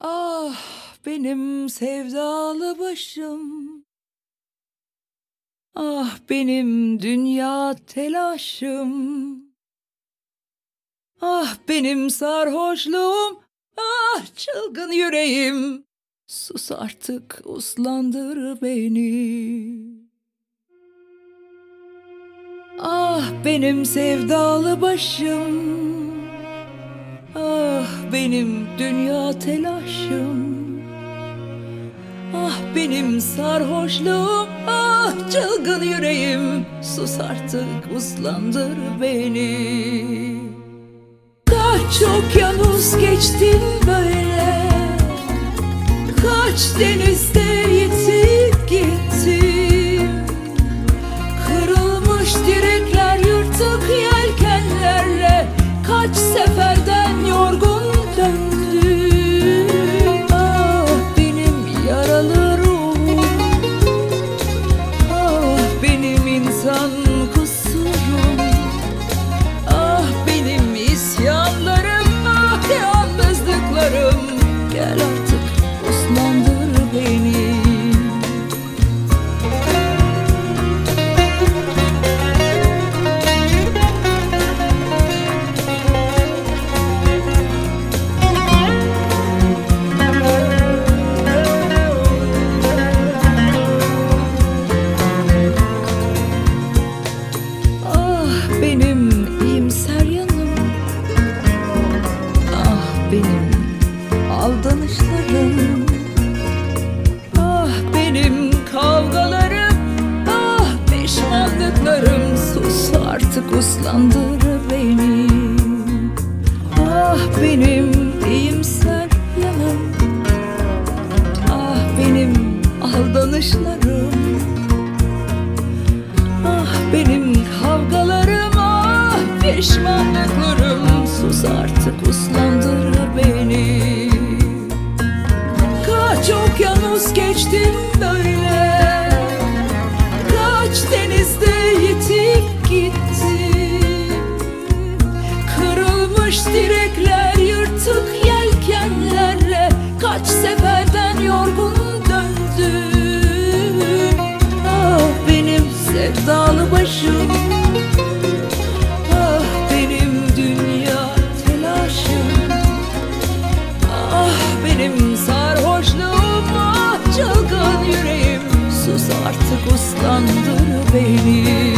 Ah benim sevdalı başım, ah benim dünya telaşım, ah benim sarhoşluğum, ah çılgın yüreğim. Sus artık, uslandır beni. Ah benim sevdalı başım, ah benim dünya telaşım, ah benim sarhoşluğum, ah çılgın yüreğim. Sus artık, uslandır beni. Kaç okyanus geçtim böyle, kaç denizde yitip gittim. Kırılmış direkler, yırtık yelkenlerle kaç seferden yorgun döndüm. Ah benim yaralı ruhum, ah benim insan kusurum, ah benim isyanlarım, ah yalnızlıklarım. Gel artık, uslandır beni. Benim iyimser yanım, ah benim aldanışlarım, ah benim kavgalarım, ah pişmanlıklarım. Sus artık, uslandır beni. Ah benim iyimser yanım, ah benim aldanışlarım, ah benim kavgalarım, ah pişmanlıklarım. Sus artık, uslandır beni. Kaç okyanus geçtim böyle, kaç denizde yitip gittim. Kırılmış direkler, yırtık yelkenlerle kaç seferden yorgun döndüm. Ah benim sevdalı başım, ah benim dünya telaşım, ah benim sarhoşluğum, ah çılgın yüreğim. Sus artık, uslandır beni.